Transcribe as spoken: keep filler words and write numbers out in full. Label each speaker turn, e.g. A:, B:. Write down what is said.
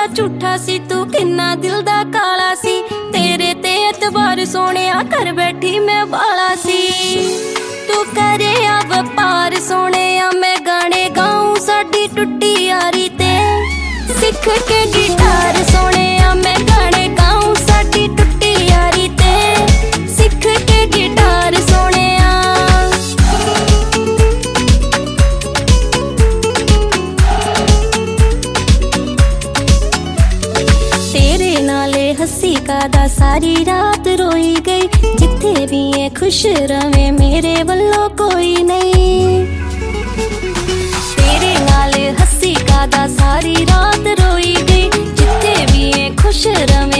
A: झूठा सी तू किन्ना दिल दा काला सी, तेरे ते एतबार सोनिया कर बैठी मैं बाला सी। तू करे अब पार सोनिया मैं गाने गाऊं साडी टुटी यारी ते, सिख के गिटार सोनिया मैं गाने गाऊं साडी टुटी यारी ते, सिख के गिटार सोनिया। हसी कादा सारी रात रोई गई, जिथे भी है खुश रवे मेरे वल्लों कोई नहीं। तेरे नाल हसी कादा सारी रात रोई गई, जिथे भी है खुश रवे